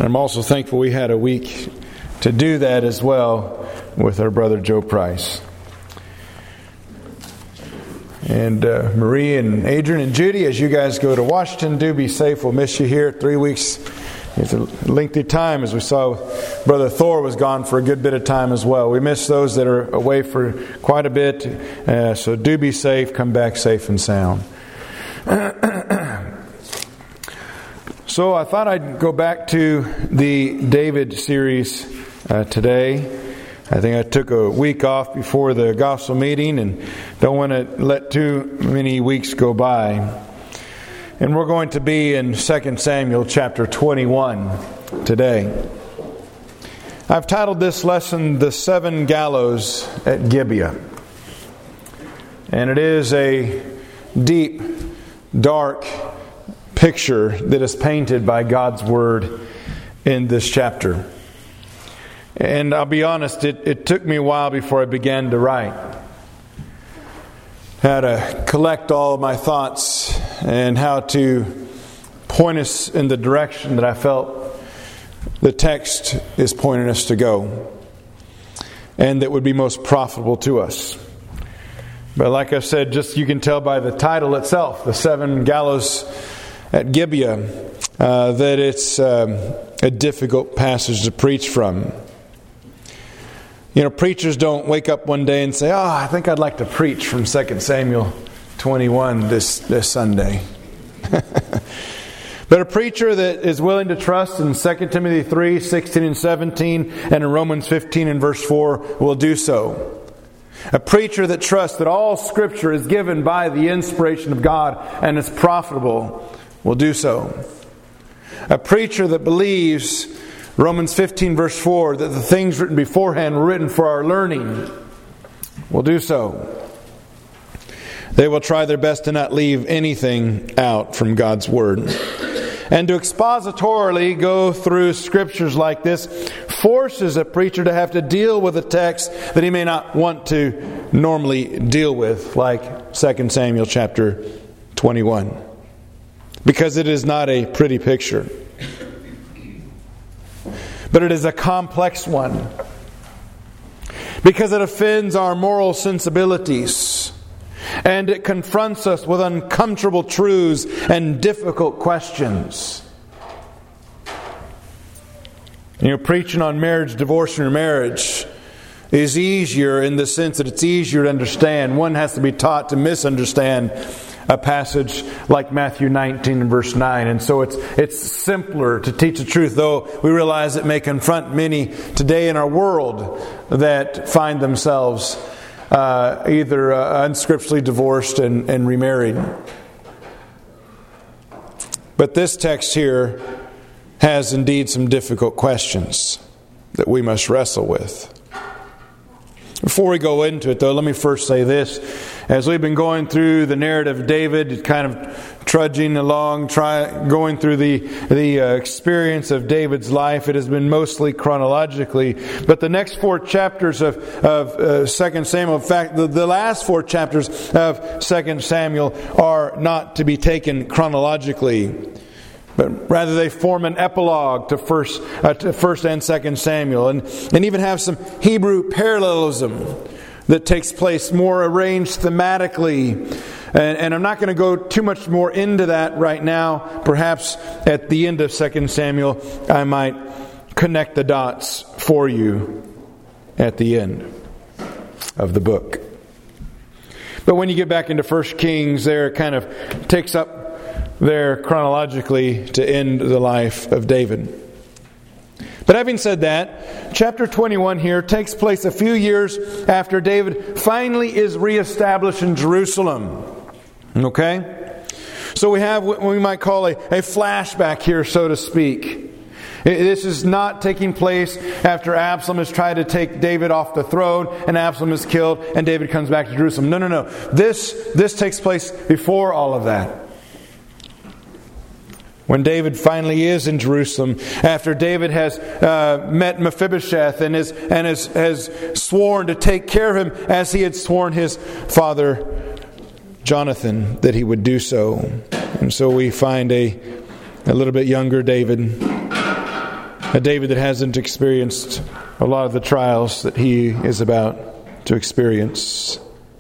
I'm also thankful we had a week to do that as well with our brother Joe Price. And Marie and Adrian and Judy, as you guys go to Washington, do be safe. We'll miss you here. 3 weeks. It's a lengthy time, as we saw Brother Thor was gone for a good bit of time as well. We miss those that are away for quite a bit. So do be safe. Come back safe and sound. So I thought I'd go back to the David series today. I think I took a week off before the gospel meeting and don't want to let too many weeks go by. And we're going to be in 2 Samuel chapter 21 today. I've titled this lesson, The Seven Gallows at Gibeah. And it is a deep, dark picture that is painted by God's Word in this chapter. And I'll be honest, it took me a while before I began to write. How to collect all of my thoughts and how to point us in the direction that I felt the text is pointing us to go, and that would be most profitable to us. But like I said, just you can tell by the title itself, The Seven Gallows at Gibeah, that it's a difficult passage to preach from. You know, preachers don't wake up one day and say, I think I'd like to preach from 2 Samuel 21 this Sunday. But a preacher that is willing to trust in 2 Timothy 3, 16 and 17, and in Romans 15 and verse 4 will do so. A preacher that trusts that all Scripture is given by the inspiration of God and is profitable will do so. A preacher that believes Romans 15 verse 4, that the things written beforehand were written for our learning, will do so. They will try their best to not leave anything out from God's Word. And to expositorily go through scriptures like this forces a preacher to have to deal with a text that he may not want to normally deal with, like 2 Samuel chapter 21. Because it is not a pretty picture. But it is a complex one. Because it offends our moral sensibilities. And it confronts us with uncomfortable truths and difficult questions. You know, preaching on marriage, divorce, and remarriage is easier in the sense that it's easier to understand. One has to be taught to misunderstand a passage like Matthew 19 and verse 9. And so it's simpler to teach the truth, though we realize it may confront many today in our world that find themselves either unscripturally divorced and remarried. But this text here has indeed some difficult questions that we must wrestle with. Before we go into it, though, let me first say this. As we've been going through the narrative of David, kind of trudging along, going through the experience of David's life, it has been mostly chronologically. But the next 4 chapters of 2 Samuel, in fact, the last 4 chapters of 2 Samuel are not to be taken chronologically. But rather they form an epilogue to first and 2 Samuel, and even have some Hebrew parallelism that takes place more arranged thematically. And I'm not going to go too much more into that right now. Perhaps at the end of 2 Samuel, I might connect the dots for you at the end of the book. But when you get back into 1 Kings, there it kind of takes up there chronologically to end the life of David. But having said that, chapter 21 here takes place a few years after David finally is reestablished in Jerusalem. Okay? So we have what we might call a flashback here, so to speak. This is not taking place after Absalom has tried to take David off the throne and Absalom is killed and David comes back to Jerusalem. No. This takes place before all of that. When David finally is in Jerusalem, after David has met Mephibosheth and has sworn to take care of him as he had sworn his father Jonathan that he would do so. And so we find a little bit younger David A David that hasn't experienced a lot of the trials that he is about to experience.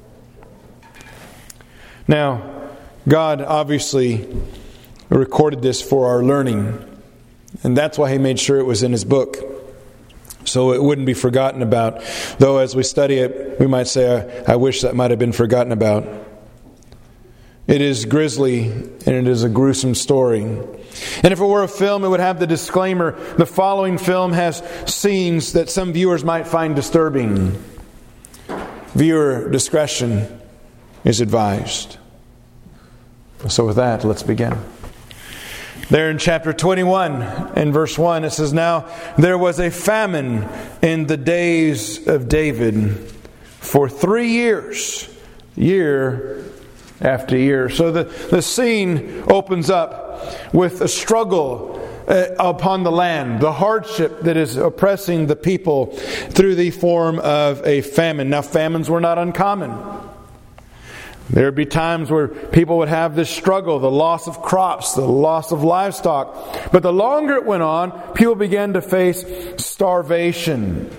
Now, God obviously recorded this for our learning. And that's why He made sure it was in His book, so it wouldn't be forgotten about. Though as we study it, we might say, I wish that might have been forgotten about. It is grisly and it is a gruesome story. And if it were a film, it would have the disclaimer, the following film has scenes that some viewers might find disturbing. Viewer discretion is advised. So with that, let's begin. There in chapter 21 and verse 1, it says, Now there was a famine in the days of David for 3 years, year after year. So the scene opens up with a struggle upon the land, the hardship that is oppressing the people through the form of a famine. Now famines were not uncommon. There would be times where people would have this struggle, the loss of crops, the loss of livestock. But the longer it went on, people began to face starvation.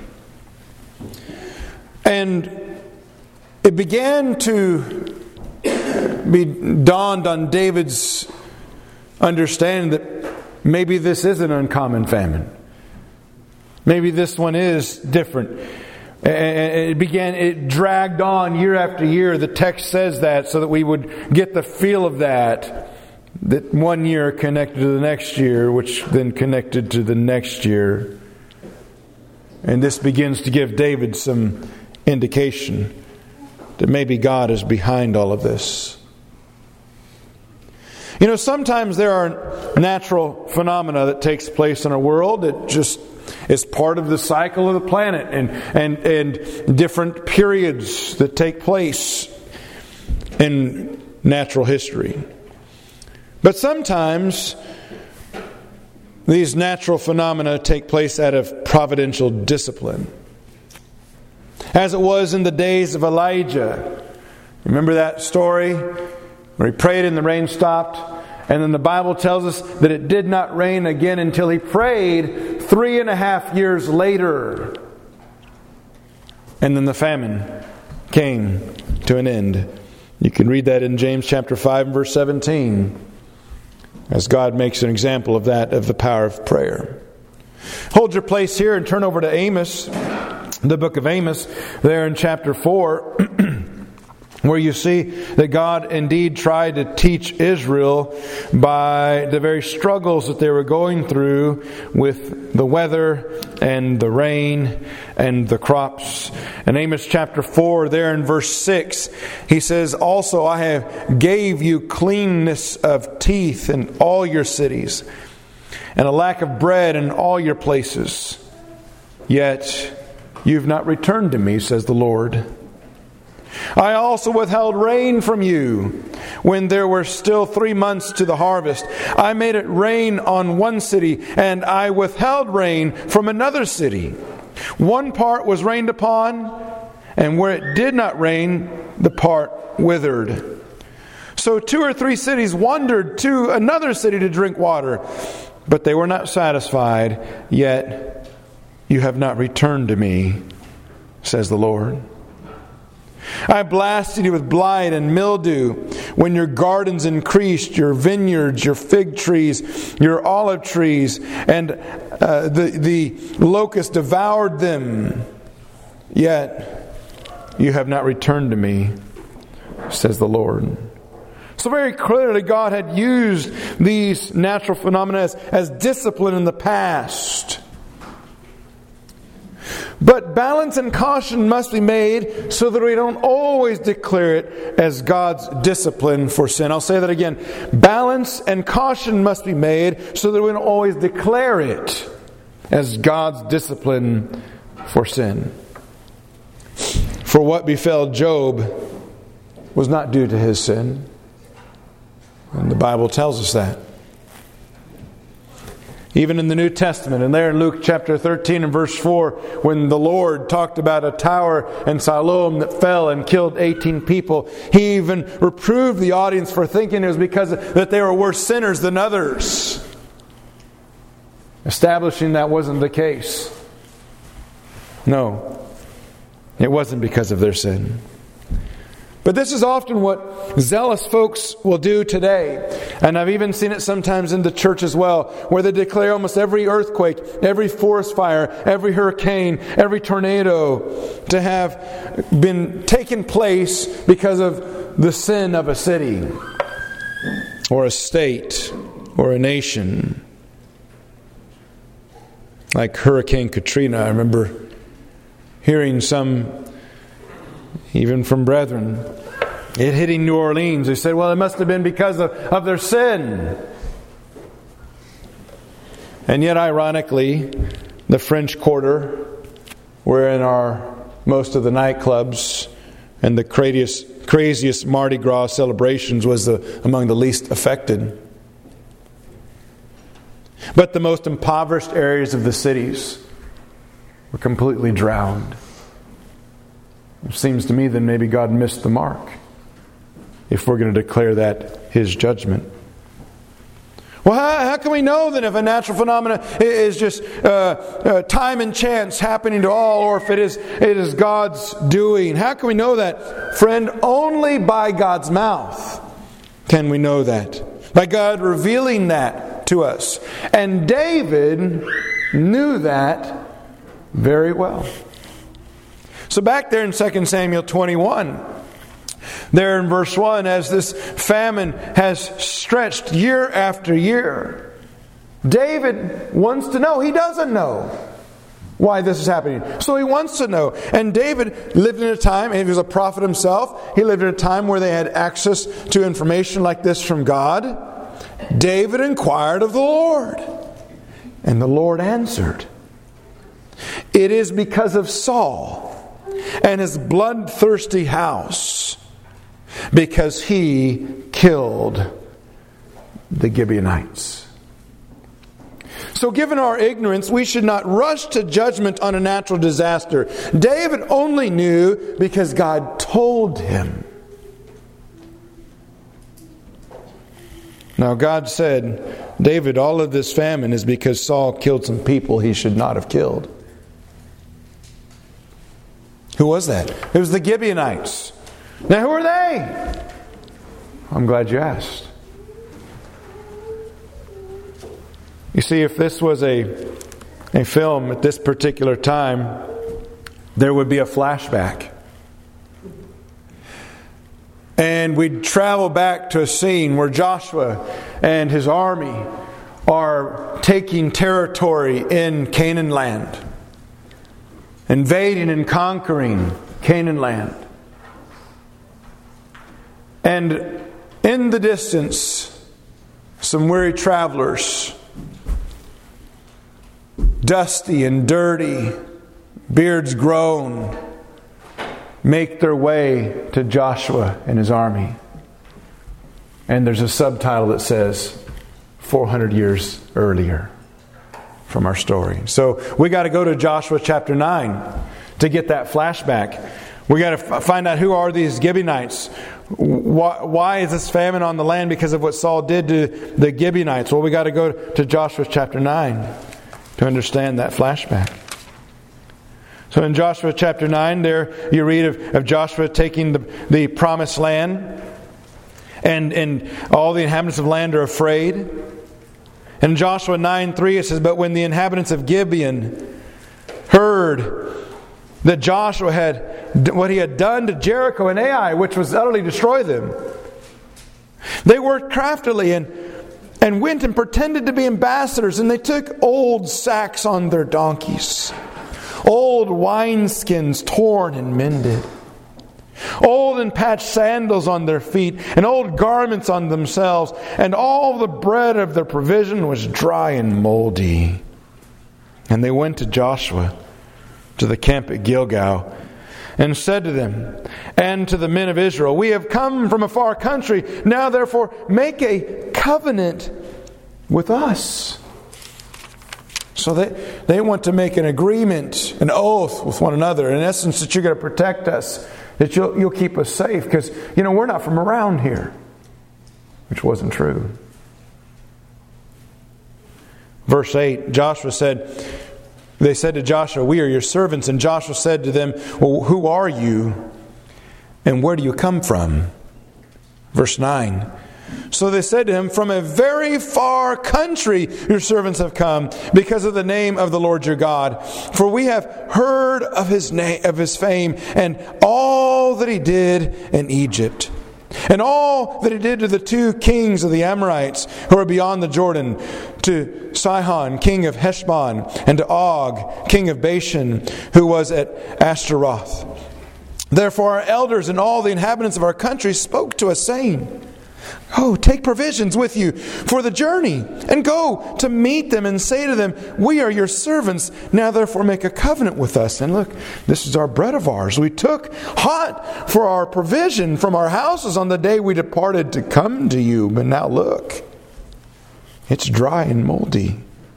And it began to be dawned on David's understanding that maybe this is an uncommon famine. Maybe this one is different. And it dragged on year after year. The text says that so that we would get the feel of that one year connected to the next year, which then connected to the next year. And this begins to give David some indication that maybe God is behind all of this. You know, sometimes there are natural phenomena that takes place in our world that just is part of the cycle of the planet and different periods that take place in natural history. But sometimes these natural phenomena take place out of providential discipline. As it was in the days of Elijah. Remember that story where he prayed and the rain stopped? And then the Bible tells us that it did not rain again until he prayed 3.5 years later. And then the famine came to an end. You can read that in James chapter 5 and verse 17. As God makes an example of that, of the power of prayer. Hold your place here and turn over to Amos, the book of Amos, there in chapter 4. Where you see that God indeed tried to teach Israel by the very struggles that they were going through with the weather and the rain and the crops. In Amos chapter 4, there in verse 6, he says, Also I have gave you cleanness of teeth in all your cities, and a lack of bread in all your places. Yet you've not returned to me, says the Lord. I also withheld rain from you when there were still 3 months to the harvest. I made it rain on one city, and I withheld rain from another city. One part was rained upon, and where it did not rain, the part withered. So 2 or 3 cities wandered to another city to drink water, but they were not satisfied, yet you have not returned to me, says the Lord. I blasted you with blight and mildew when your gardens increased, your vineyards, your fig trees, your olive trees, and the locust devoured them. Yet you have not returned to me, says the Lord. So very clearly God had used these natural phenomena as discipline in the past. But balance and caution must be made so that we don't always declare it as God's discipline for sin. I'll say that again. Balance and caution must be made so that we don't always declare it as God's discipline for sin. For what befell Job was not due to his sin. And the Bible tells us that. Even in the New Testament, and there in Luke chapter 13 and verse 4, when the Lord talked about a tower in Siloam that fell and killed 18 people, He even reproved the audience for thinking it was because that they were worse sinners than others. establishing that wasn't the case. No, it wasn't because of their sin. But this is often what zealous folks will do today. And I've even seen it sometimes in the church as well, where they declare almost every earthquake, every forest fire, every hurricane, every tornado to have been taken place because of the sin of a city or a state or a nation. Like Hurricane Katrina, I remember hearing some, even from brethren, it hitting New Orleans. They said, well, it must have been because of their sin. And yet, ironically, the French Quarter, wherein are most of the nightclubs and the craziest Mardi Gras celebrations, was among the least affected. But the most impoverished areas of the cities were completely drowned. It seems to me that maybe God missed the mark if we're going to declare that His judgment. Well, how can we know then if a natural phenomenon is just time and chance happening to all, or if it is God's doing? How can we know that? Friend, only by God's mouth can we know that. By God revealing that to us. And David knew that very well. So back there in 2 Samuel 21, there in verse 1, as this famine has stretched year after year, David wants to know. He doesn't know why this is happening. So he wants to know. And David lived in a time, and he was a prophet himself, he lived in a time where they had access to information like this from God. David inquired of the Lord, and the Lord answered, "It is because of Saul and his bloodthirsty house, because he killed the Gibeonites." So given our ignorance, we should not rush to judgment on a natural disaster. David only knew because God told him. Now God said, David, all of this famine is because Saul killed some people he should not have killed. Who was that? It was the Gibeonites. Now who are they? I'm glad you asked. You see, if this was a film at this particular time, there would be a flashback. And we'd travel back to a scene where Joshua and his army are taking territory in Canaan land. Invading and conquering Canaan land. And in the distance, some weary travelers, dusty and dirty, beards grown, make their way to Joshua and his army. And there's a subtitle that says, 400 years earlier from our story. So we got to go to Joshua chapter 9 to get that flashback. We got to find out who are these Gibeonites. Why is this famine on the land? Because of what Saul did to the Gibeonites. Well, we got to go to Joshua chapter 9 to understand that flashback. So in Joshua chapter 9, there you read of Joshua taking the promised land, and all the inhabitants of the land are afraid. In Joshua 9:3 it says, "But when the inhabitants of Gibeon heard that Joshua had what he had done to Jericho and Ai, which was utterly destroy them, they worked craftily and went and pretended to be ambassadors, and they took old sacks on their donkeys, old wineskins torn and mended, old and patched sandals on their feet, and old garments on themselves, and all the bread of their provision was dry and moldy. And they went to Joshua, to the camp at Gilgal, and said to them and to the men of Israel, 'We have come from a far country. Now therefore make a covenant with us.'" So they want to make an agreement, an oath with one another. In essence, that you're going to protect us, that you'll keep us safe, because we're not from around here, which wasn't true. Verse 8, they said to Joshua, "We are your servants." And Joshua said to them, "Well, who are you? And where do you come from?" Verse 9, so they said to him, "From a very far country your servants have come, because of the name of the Lord your God. For we have heard of his fame, and all that he did in Egypt, and all that he did to the 2 kings of the Amorites who are beyond the Jordan, to Sihon, king of Heshbon, and to Og, king of Bashan, who was at Ashtaroth. Therefore our elders and all the inhabitants of our country spoke to us, saying, 'Oh, take provisions with you for the journey, and go to meet them, and say to them, we are your servants. Now therefore make a covenant with us. And look, this is our bread of ours. We took hot for our provision from our houses on the day we departed to come to you. But now look, it's dry and moldy.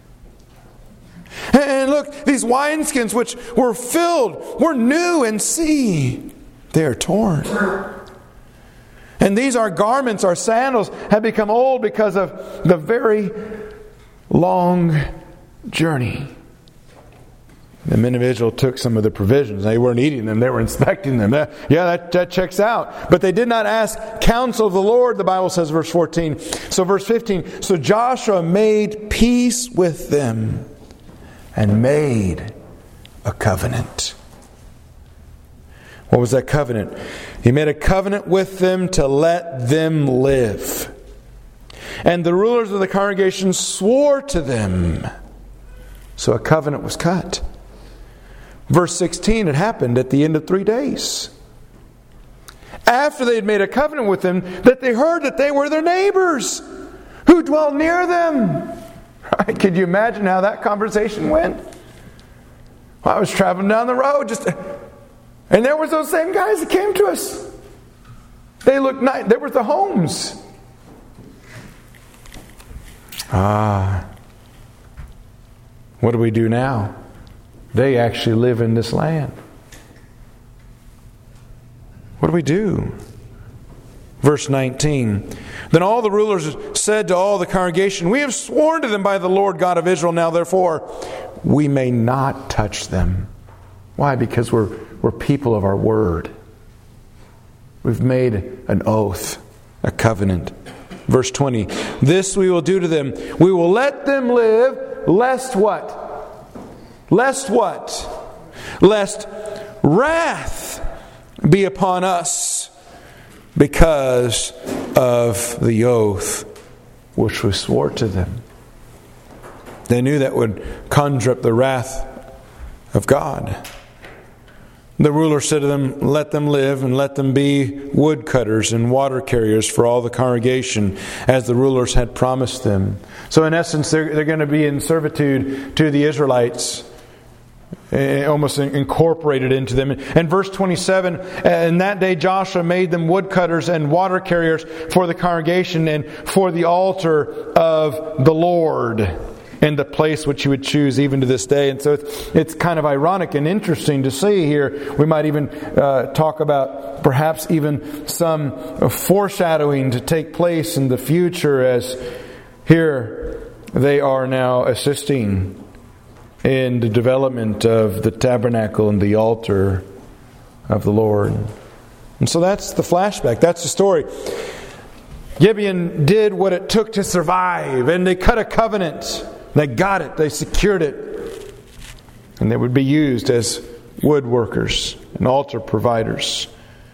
And look, these wineskins which were filled were new, and see, they are torn. And these our garments, our sandals, have become old because of the very long journey." The individual took some of the provisions. They weren't eating them, they were inspecting them. That checks out. But they did not ask counsel of the Lord, the Bible says, verse 14. So verse 15, so Joshua made peace with them and made a covenant. What was that covenant? He made a covenant with them to let them live. And the rulers of the congregation swore to them. So a covenant was cut. Verse 16, it happened at the end of 3 days, after they had made a covenant with them, that they heard that they were their neighbors who dwelt near them. Right? Could you imagine how that conversation went? Well, I was traveling down the road, and there was those same guys that came to us. They looked nice. There were the homes. What do we do now? They actually live in this land. What do we do? Verse 19. Then all the rulers said to all the congregation, "We have sworn to them by the Lord God of Israel. Now therefore, we may not touch them." Why? Because we're people of our word. We've made an oath, a covenant. Verse 20. "This we will do to them. We will let them live, lest what? Lest what? Lest wrath be upon us because of the oath which we swore to them." They knew that would conjure up the wrath of God. The ruler said to them, "Let them live, and let them be woodcutters and water carriers for all the congregation, as the rulers had promised them." So in essence, they're going to be in servitude to the Israelites, almost incorporated into them. And verse 27, "In that day Joshua made them woodcutters and water carriers for the congregation and for the altar of the Lord, in the place which you would choose even to this day." And so it's kind of ironic and interesting to see here. We might even talk about perhaps even some foreshadowing to take place in the future, as here they are now assisting in the development of the tabernacle and the altar of the Lord. And so that's the flashback. That's the story. Gibeon did what it took to survive, and they cut a covenant. They got it. They secured it. And they would be used as woodworkers and altar providers.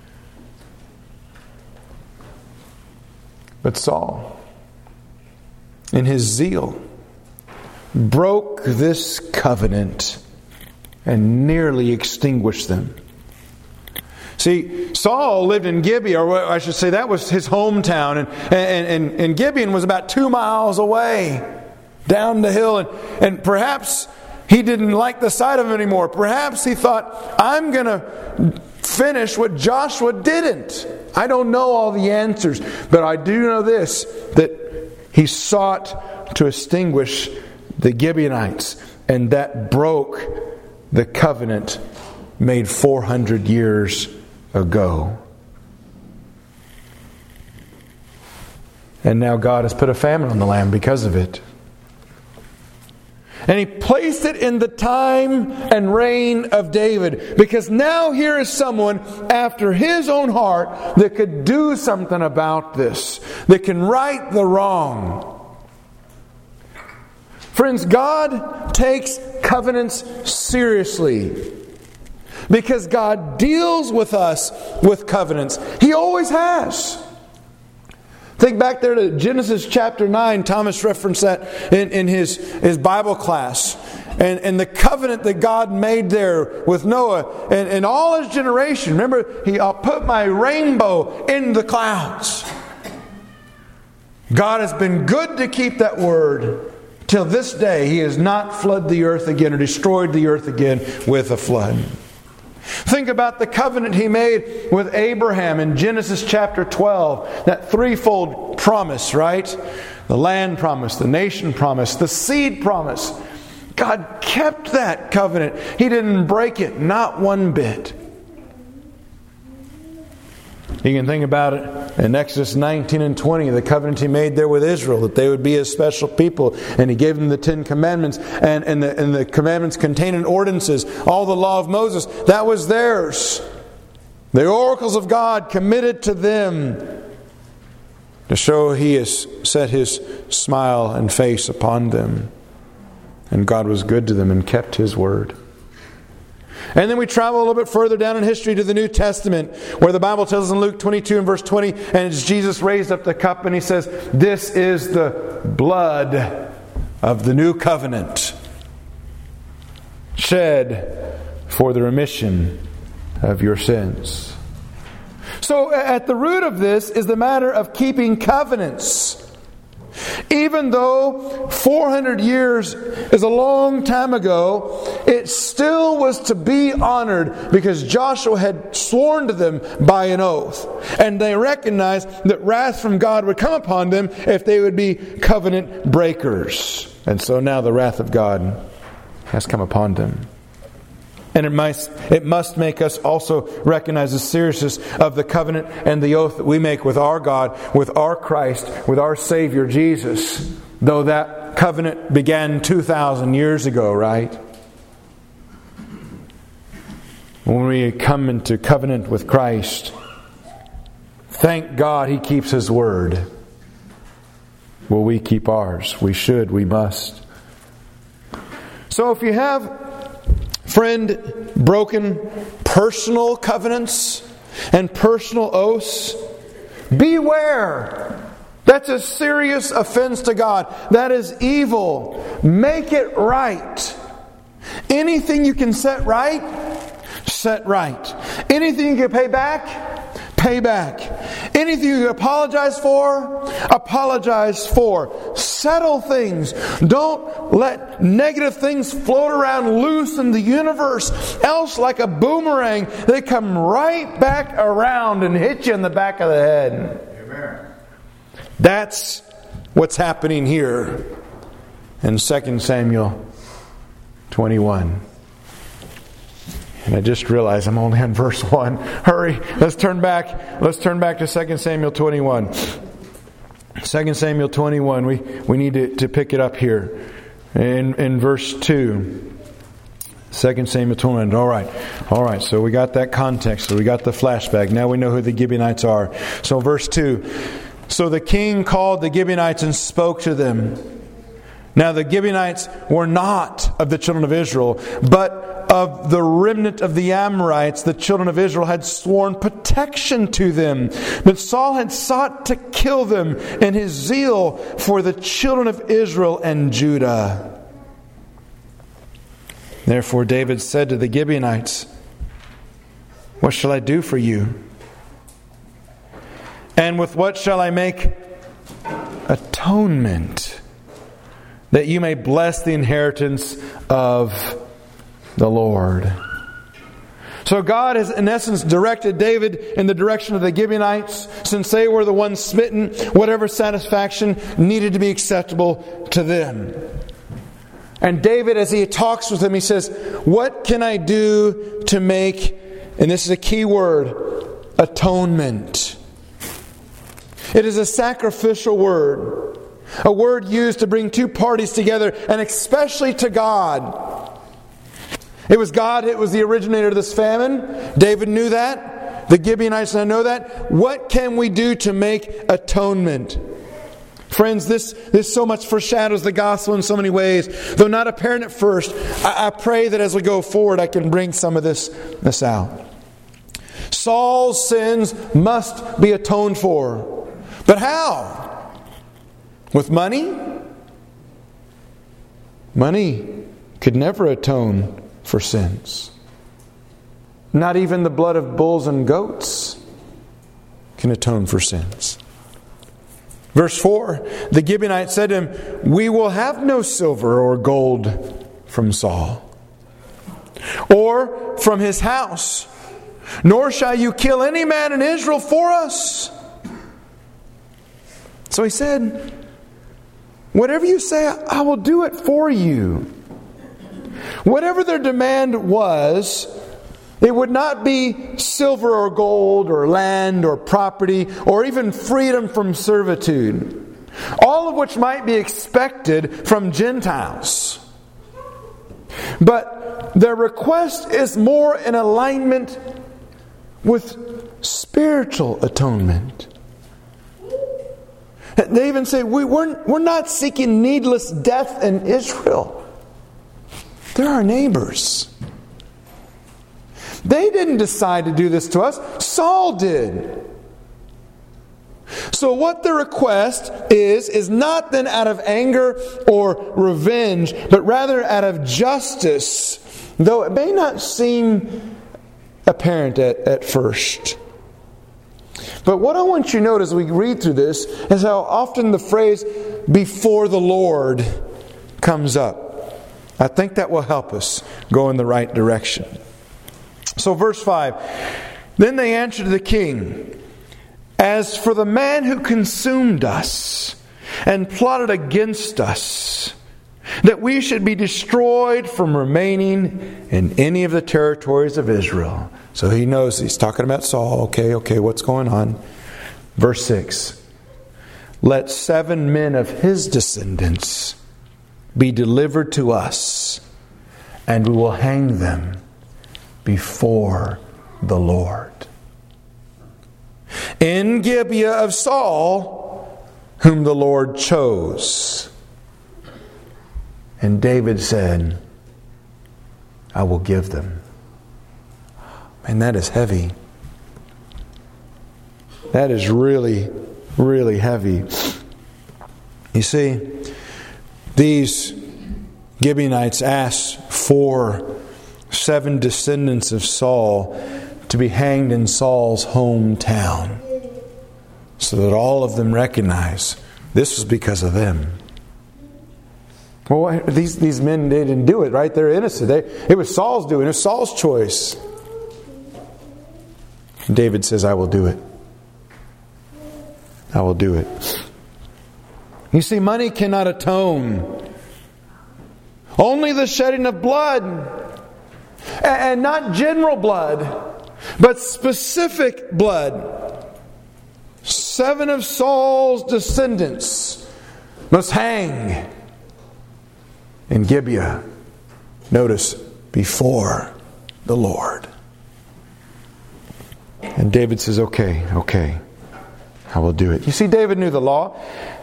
But Saul, in his zeal, broke this covenant and nearly extinguished them. See, Saul lived in Gibeah, or I should say that was his hometown, and Gibeon was about 2 miles away, down the hill, and perhaps he didn't like the sight of it anymore. Perhaps he thought, I'm going to finish what Joshua didn't. I don't know all the answers, but I do know this, that he sought to extinguish the Gibeonites, and that broke the covenant made 400 years ago. And now God has put a famine on the land because of it. And He placed it in the time and reign of David. Because now here is someone after His own heart that could do something about this. That can right the wrong. Friends, God takes covenants seriously. Because God deals with us with covenants. He always has. Think back there to Genesis chapter 9. Thomas referenced that in his Bible class. And the covenant that God made there with Noah and all his generation. Remember, I'll put my rainbow in the clouds. God has been good to keep that word. Till this day, He has not flooded the earth again or destroyed the earth again with a flood. Think about the covenant He made with Abraham in Genesis chapter 12. That threefold promise, right? The land promise, the nation promise, the seed promise. God kept that covenant. He didn't break it, not one bit. You can think about it in Exodus 19 and 20, the covenant He made there with Israel, that they would be His special people. And He gave them the 10 Commandments, and the commandments containing ordinances, all the law of Moses. That was theirs. The oracles of God committed to them to show He has set His smile and face upon them. And God was good to them and kept His word. And then we travel a little bit further down in history to the New Testament, where the Bible tells us in Luke 22 and verse 20, and it's Jesus raised up the cup and He says, "This is the blood of the new covenant, shed for the remission of your sins." So at the root of this is the matter of keeping covenants. Even though 400 years is a long time ago, it still was to be honored because Joshua had sworn to them by an oath. And they recognized that wrath from God would come upon them if they would be covenant breakers. And so now the wrath of God has come upon them. And it must make us also recognize the seriousness of the covenant and the oath that we make with our God, with our Christ, with our Savior Jesus. Though that covenant began 2,000 years ago, right? When we come into covenant with Christ, thank God He keeps His word. Will we keep ours? We should, we must. So if you have, friend, broken personal covenants and personal oaths, beware. That's a serious offense to God. That is evil. Make it right. Anything you can set right, set right. Anything you can pay back, pay back. Anything you can apologize for. Settle things. Don't let negative things float around loose in the universe. Else, like a boomerang, they come right back around and hit you in the back of the head. Amen. That's what's happening here in 2 Samuel 21. And I just realized I'm only on verse 1. Hurry, let's turn back. Let's turn back to 2 Samuel 21. 2 Samuel 21, we need to pick it up here. In verse 2. 2 Samuel 21. All right, so we got that context. So we got the flashback. Now we know who the Gibeonites are. So verse 2. So the king called the Gibeonites and spoke to them. Now the Gibeonites were not of the children of Israel, but of the remnant of the Amorites. The children of Israel had sworn protection to them. But Saul had sought to kill them in his zeal for the children of Israel and Judah. Therefore David said to the Gibeonites, "What shall I do for you? And with what shall I make atonement, that you may bless the inheritance of the Lord?" So God has in essence directed David in the direction of the Gibeonites, since they were the ones smitten. Whatever satisfaction needed to be acceptable to them. And David, as he talks with him, he says, "What can I do to make," and this is a key word, atonement. It is a sacrificial word. A word used to bring two parties together, and especially to God. It was God, it was the originator of this famine. David knew that. The Gibeonites now know that. What can we do to make atonement? Friends, this so much foreshadows the gospel in so many ways. Though not apparent at first, I pray that as we go forward, I can bring some of this out. Saul's sins must be atoned for. But how? With money? Money could never atone for sins. Not even the blood of bulls and goats can atone for sins. Verse 4, the Gibeonites said to him, "We will have no silver or gold from Saul, or from his house, nor shall you kill any man in Israel for us." So he said, "Whatever you say, I will do it for you." Whatever their demand was, it would not be silver or gold or land or property or even freedom from servitude, all of which might be expected from Gentiles. But their request is more in alignment with spiritual atonement. They even say, we're not seeking needless death in Israel. They're our neighbors. They didn't decide to do this to us. Saul did. So what the request is not then out of anger or revenge, but rather out of justice, though it may not seem apparent at first. But what I want you to note as we read through this is how often the phrase "before the Lord" comes up. I think that will help us go in the right direction. So verse 5, then they answered the king, "As for the man who consumed us and plotted against us, that we should be destroyed from remaining in any of the territories of Israel." So he knows, he's talking about Saul. Okay, what's going on? Verse 6, "Let 7 men of his descendants be delivered to us, and we will hang them before the Lord in Gibeah of Saul, whom the Lord chose." And David said, "I will give them." And that is heavy. That is really, really heavy. You see, these Gibeonites asked for 7 descendants of Saul to be hanged in Saul's hometown, so that all of them recognize this was because of them. Well, these men, they didn't do it, right? They're innocent. It was Saul's doing. It was Saul's choice. David says, "I will do it. I will do it." You see, money cannot atone. Only the shedding of blood, and not general blood, but specific blood. 7 of Saul's descendants must hang in Gibeah. Notice, before the Lord. And David says, okay, I will do it. You see, David knew the law.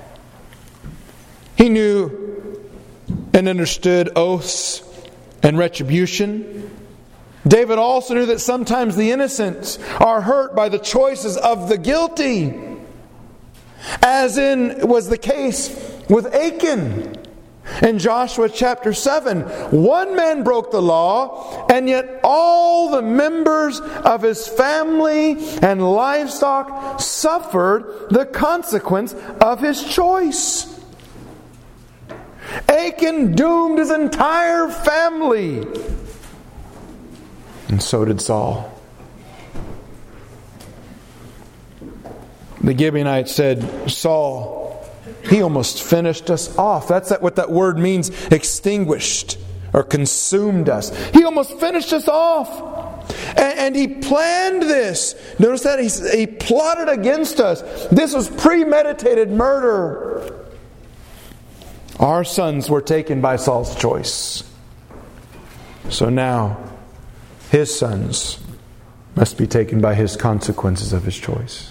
He knew and understood oaths and retribution. David also knew that sometimes the innocent are hurt by the choices of the guilty, as was the case with Achan. In Joshua chapter 7, 1 man broke the law, and yet all the members of his family and livestock suffered the consequence of his choice. Achan doomed his entire family. And so did Saul. The Gibeonites said, "Saul, he almost finished us off." That's what that word means, extinguished or consumed us. He almost finished us off. And he planned this. Notice that he plotted against us. This was premeditated murder. Our sons were taken by Saul's choice. So now, his sons must be taken by his consequences of his choice.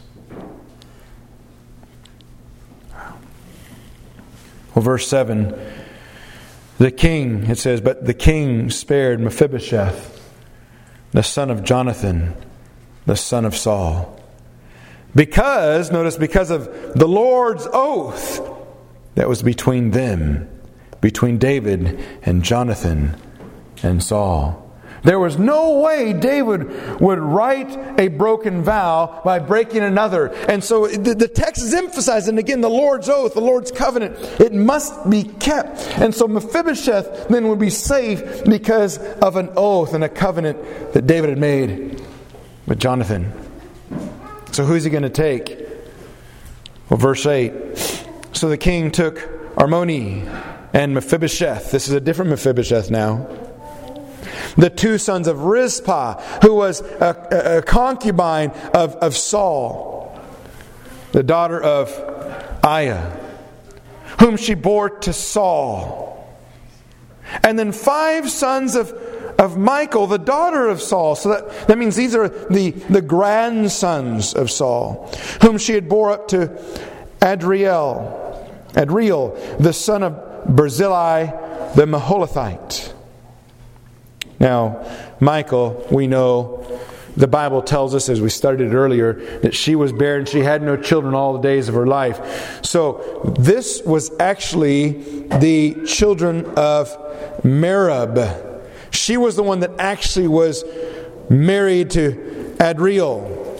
Well, verse 7, the king, it says, but the king spared Mephibosheth, the son of Jonathan, the son of Saul. Because, notice, because of the Lord's oath that was between them, between David and Jonathan and Saul. There was no way David would write a broken vow by breaking another. And so the text is emphasizing, again, the Lord's oath, the Lord's covenant. It must be kept. And so Mephibosheth then would be safe because of an oath and a covenant that David had made with Jonathan. So who's he going to take? Well, verse 8. So the king took Armoni and Mephibosheth. This is a different Mephibosheth now. The two sons of Rizpah, who was a concubine of Saul, the daughter of Aiah, whom she bore to Saul. And then 5 sons of Michal, the daughter of Saul. So that means these are the grandsons of Saul, whom she had bore up to Adriel, the son of Barzillai the Maholathite. Now, Michal, we know, the Bible tells us, as we studied earlier, that she was barren. She had no children all the days of her life. So, this was actually the children of Merab. She was the one that actually was married to Adriel.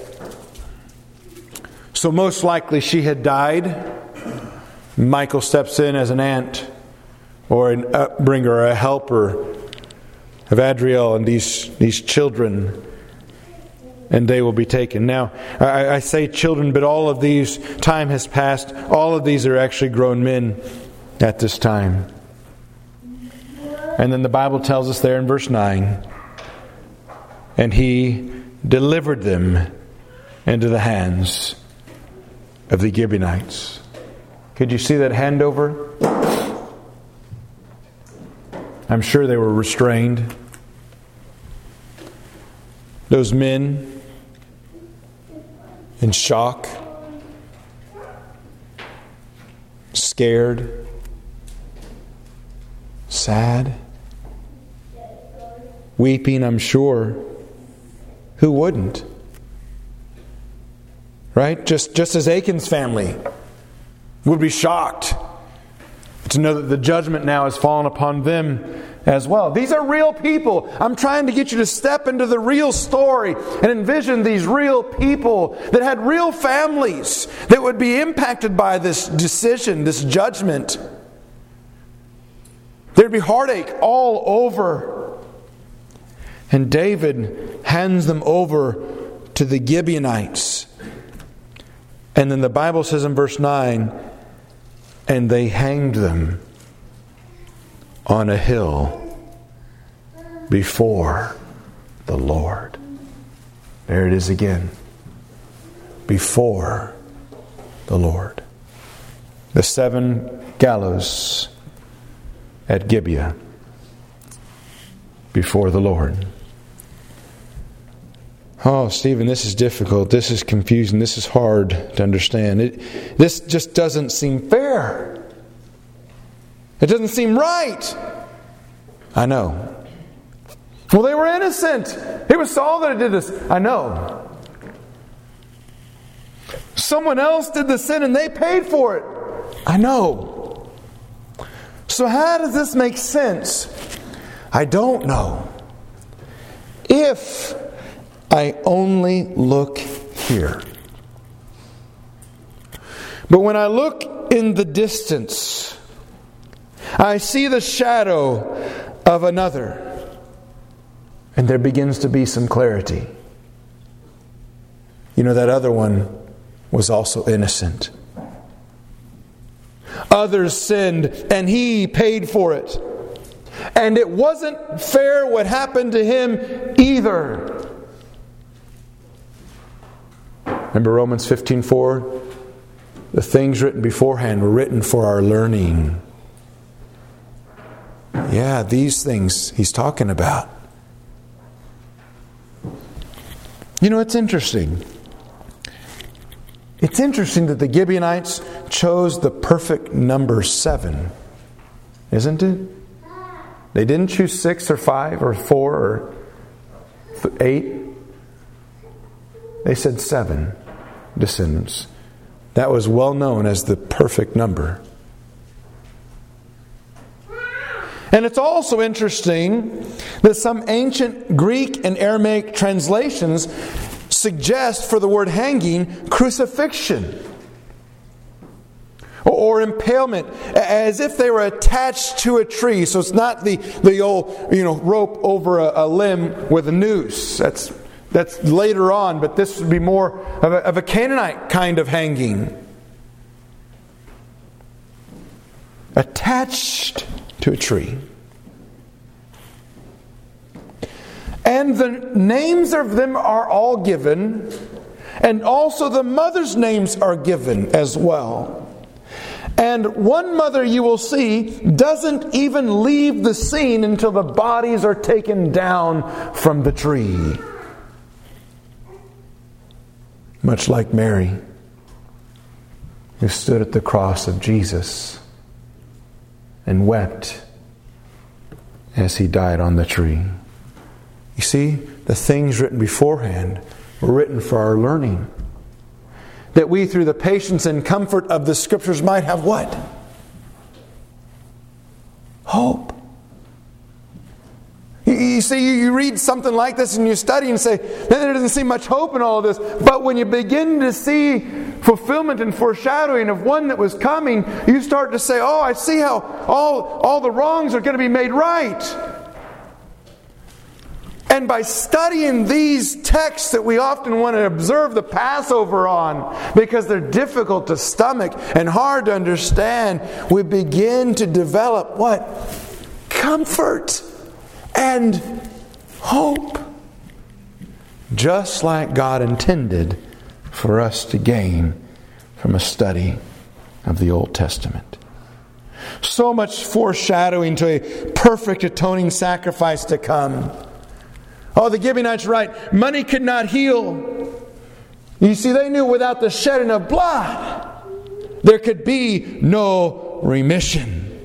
So, most likely she had died. Michal steps in as an aunt or an upbringer, a helper of Adriel and these children, and they will be taken. Now, I say children, but all of these, time has passed. All of these are actually grown men at this time. And then the Bible tells us there in verse 9, and he delivered them into the hands of the Gibeonites. Could you see that handover? I'm sure they were restrained. Those men in shock, scared, sad, weeping, I'm sure. Who wouldn't? Right? Just as Achan's family would be shocked to know that the judgment now has fallen upon them as well. These are real people. I'm trying to get you to step into the real story and envision these real people that had real families that would be impacted by this decision, this judgment. There'd be heartache all over. And David hands them over to the Gibeonites. And then the Bible says in verse 9, and they hanged them on a hill before the Lord. There it is again. Before the Lord. The 7 gallows at Gibeah. Before the Lord. Oh, Stephen, this is difficult. This is confusing. This is hard to understand. This just doesn't seem fair. It doesn't seem right. I know. Well, they were innocent. It was Saul that did this. I know. Someone else did the sin and they paid for it. I know. So how does this make sense? I don't know. If I only look here. But when I look in the distance, I see the shadow of another. And there begins to be some clarity. You know, that other one was also innocent. Others sinned, and he paid for it. And it wasn't fair what happened to him either. Remember Romans 15:4? The things written beforehand were written for our learning, Yeah, these things he's talking about. You know, it's interesting. It's interesting that the Gibeonites chose the perfect number 7. Isn't it? They didn't choose 6 or 5 or 4 or 8. They said 7 descendants. That was well known as the perfect number. And it's also interesting that some ancient Greek and Aramaic translations suggest for the word hanging crucifixion or impalement, as if they were attached to a tree. So it's not the old rope over a limb with a noose. That's later on, but this would be more of a Canaanite kind of hanging. Attached to a tree. And the names of them are all given, and also the mothers' names are given as well. And one mother you will see doesn't even leave the scene until the bodies are taken down from the tree. Much like Mary, who stood at the cross of Jesus and wept as he died on the tree. You see, the things written beforehand were written for our learning. That we, through the patience and comfort of the Scriptures, might have what? Hope. You see, you read something like this and you study and say, there doesn't seem much hope in all of this. But when you begin to see fulfillment and foreshadowing of one that was coming, you start to say, oh, I see how all the wrongs are going to be made right. And by studying these texts that we often want to observe the Passover on, because they're difficult to stomach and hard to understand, we begin to develop what? Comfort and hope. Just like God intended for us to gain from a study of the Old Testament. So much foreshadowing to a perfect atoning sacrifice to come. Oh, the Gibeonites write, money could not heal. You see, they knew without the shedding of blood, there could be no remission.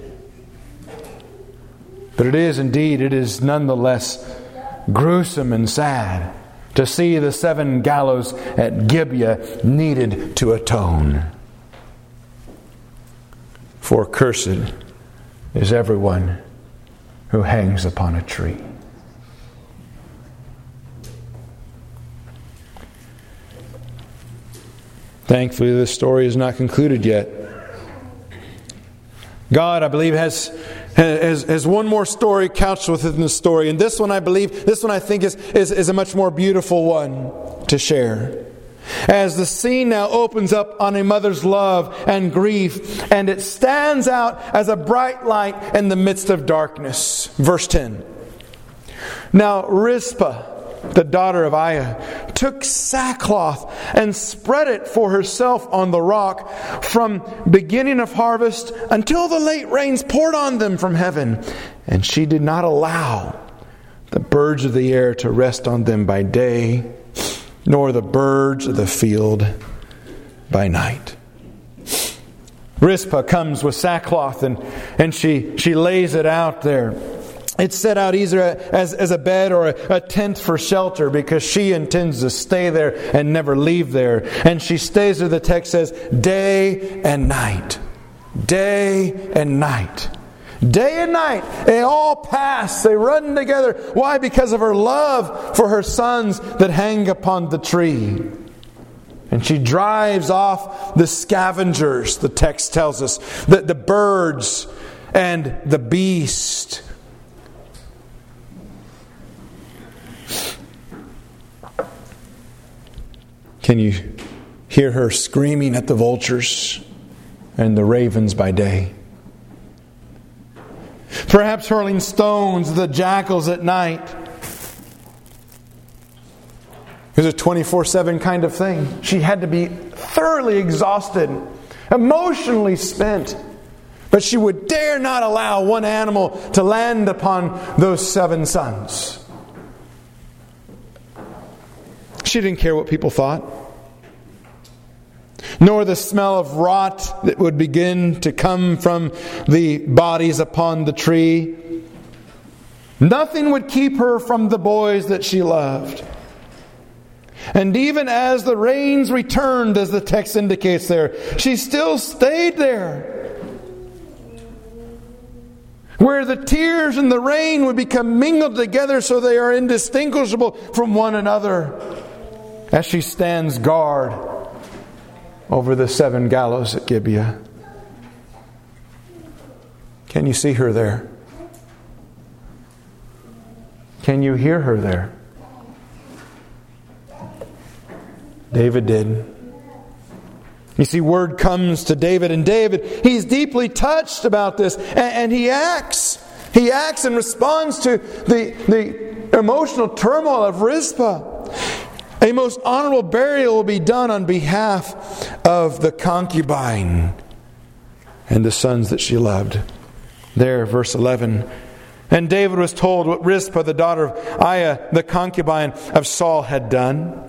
But it is nonetheless gruesome and sad to see the 7 gallows at Gibeah needed to atone. For cursed is everyone who hangs upon a tree. Thankfully, this story is not concluded yet. God, I believe, has one more story couched within the story. And this one I think is a much more beautiful one to share. As the scene now opens up on a mother's love and grief, and it stands out as a bright light in the midst of darkness. Verse 10. Now Rizpah, the daughter of Aiah, took sackcloth and spread it for herself on the rock from beginning of harvest until the late rains poured on them from heaven. And she did not allow the birds of the air to rest on them by day, nor the birds of the field by night. Rizpah comes with sackcloth and she lays it out there. It's set out either as a bed or a tent for shelter, because she intends to stay there and never leave there. And she stays there, the text says, day and night. Day and night. Day and night. They all pass. They run together. Why? Because of her love for her sons that hang upon the tree. And she drives off the scavengers, the text tells us, the birds and the beast. Can you hear her screaming at the vultures and the ravens by day? Perhaps hurling stones at the jackals at night. It was a 24/7 kind of thing. She had to be thoroughly exhausted, emotionally spent, But she would dare not allow one animal to land upon those 7 sons. She didn't care what people thought, nor the smell of rot that would begin to come from the bodies upon the tree. Nothing would keep her from the boys that she loved. And even as the rains returned, as the text indicates there, she still stayed there, where the tears and the rain would become mingled together so they are indistinguishable from one another, as she stands guard over the 7 gallows at Gibeah. Can you see her there? Can you hear her there? David did. You see, word comes to David, and David, he's deeply touched about this, and he acts. He acts and responds to the emotional turmoil of Rizpah. A most honorable burial will be done on behalf of the concubine and the sons that she loved. There, verse 11. And David was told what Rizpah, the daughter of Aiah, the concubine of Saul, had done.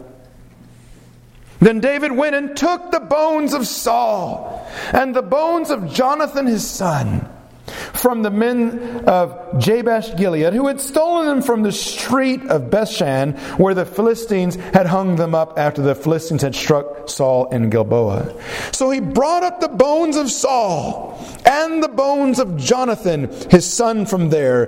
Then David went and took the bones of Saul and the bones of Jonathan his son from the men of Jabesh Gilead, who had stolen them from the street of Bethshan, where the Philistines had hung them up after the Philistines had struck Saul in Gilboa. So he brought up the bones of Saul and the bones of Jonathan his son from there,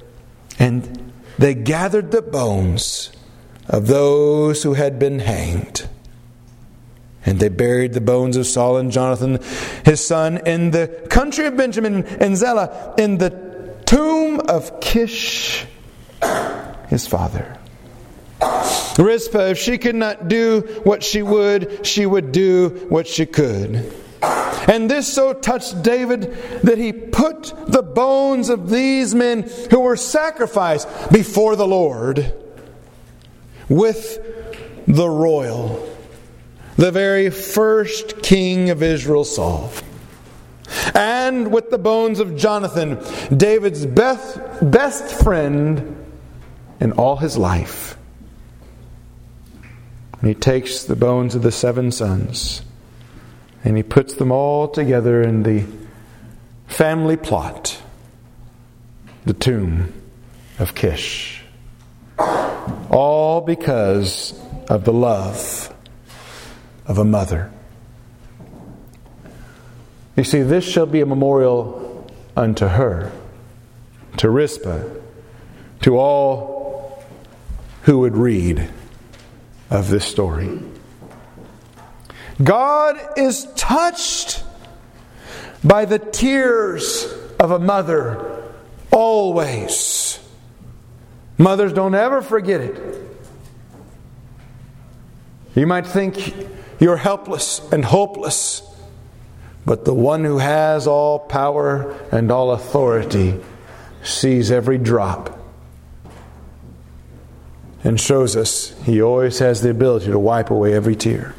and they gathered the bones of those who had been hanged. And they buried the bones of Saul and Jonathan, his son, in the country of Benjamin and Zelah, in the tomb of Kish, his father. Rizpah, if she could not do what she would do what she could. And this so touched David that he put the bones of these men who were sacrificed before the Lord with the royal, the very first king of Israel, Saul, and with the bones of Jonathan, David's best friend in all his life. And he takes the bones of the 7 sons and he puts them all together in the family plot, the tomb of Kish. All because of the love of a mother. You see, this shall be a memorial unto her, to Rizpah, to all who would read of this story. God is touched by the tears of a mother always. Mothers, don't ever forget it. You might think you're helpless and hopeless, but the one who has all power and all authority sees every drop and shows us He always has the ability to wipe away every tear.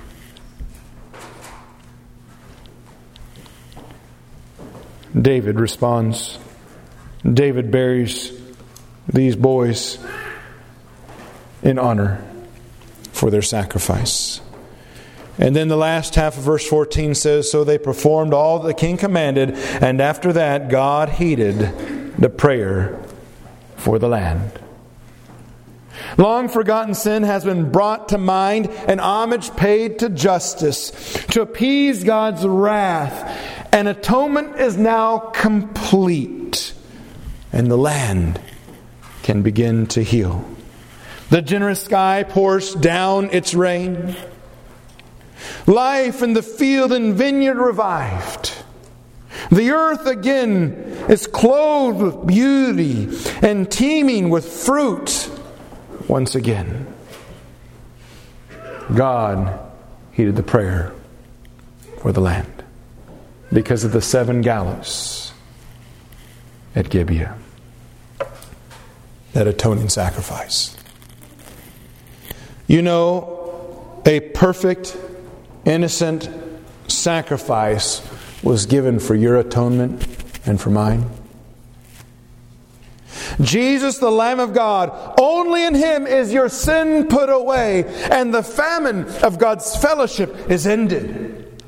David responds. David buries these boys in honor for their sacrifice. And then the last half of verse 14 says, so they performed all that the king commanded, and after that God heeded the prayer for the land. Long forgotten sin has been brought to mind and homage paid to justice to appease God's wrath. And atonement is now complete, and the land can begin to heal. The generous sky pours down its rain. Life in the field and vineyard revived. The earth again is clothed with beauty and teeming with fruit once again. God heeded the prayer for the land because of the 7 gallows at Gibeah. That atoning sacrifice. You know, a perfect, innocent sacrifice was given for your atonement. and for mine? Jesus, the Lamb of God, only in Him is your sin put away, and the famine of God's fellowship is ended.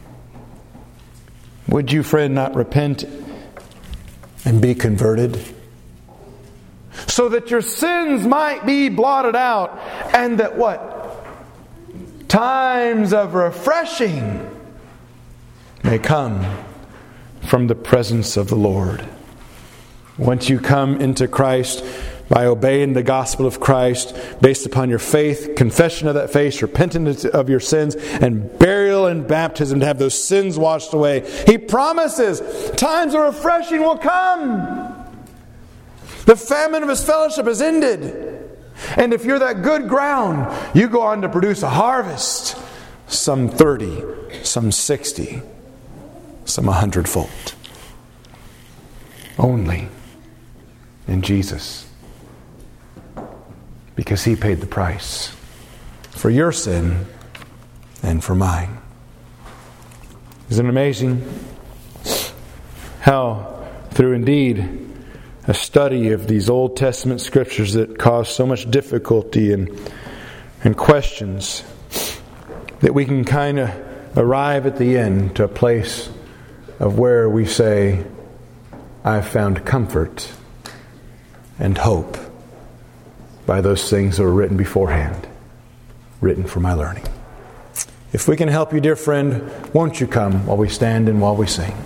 Would you, friend, not repent and be converted, so that your sins might be blotted out, and that what? Times of refreshing may come from the presence of the Lord. Once you come into Christ by obeying the gospel of Christ, based upon your faith, confession of that faith, repentance of your sins, and burial and baptism to have those sins washed away, He promises times of refreshing will come. The famine of His fellowship is ended. And if you're that good ground, you go on to produce a harvest. Some 30, some 60, some 100-fold. Only in Jesus. Because He paid the price for your sin and for mine. Isn't it amazing how through indeed a study of these Old Testament scriptures that cause so much difficulty and questions, that we can kind of arrive at the end to a place of where we say, I've found comfort and hope by those things that were written beforehand, written for my learning. If we can help you, dear friend, won't you come while we stand and while we sing?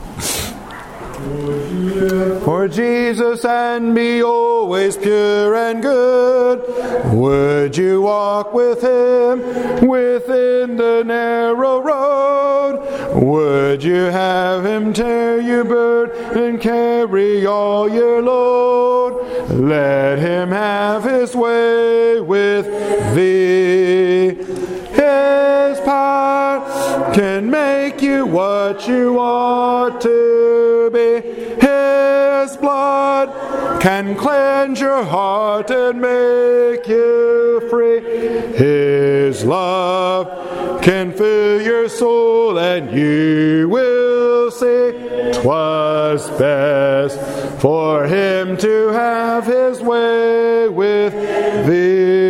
For Jesus and me always pure and good, would you walk with Him within the narrow road? Would you have Him tear your burden and carry all your load? Let Him have His way with thee. His power can make you what you ought to be. His blood can cleanse your heart and make you free. His love can fill your soul, and you will see 'twas best for Him to have His way with thee.